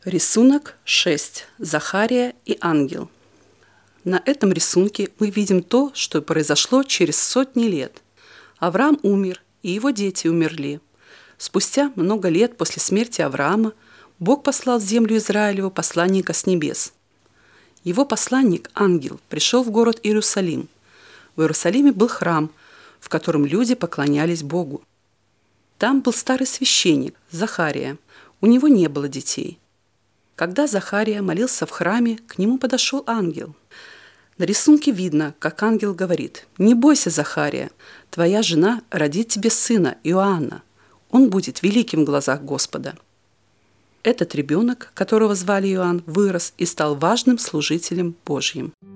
Рисунок 6. Захария и ангел. На этом рисунке мы видим то, что произошло через сотни лет. Авраам умер, и его дети умерли. Спустя много лет после смерти Авраама Бог послал в землю Израилеву посланника с небес. Его посланник, ангел, пришел в город Иерусалим. В Иерусалиме был храм, в котором люди поклонялись Богу. Там был старый священник, Захария. У него не было детей. Когда Захария молился в храме, к нему подошел ангел. На рисунке видно, как ангел говорит: «Не бойся, Захария, твоя жена родит тебе сына Иоанна. Он будет великим в глазах Господа». Этот ребенок, которого звали Иоанн, вырос и стал важным служителем Божьим.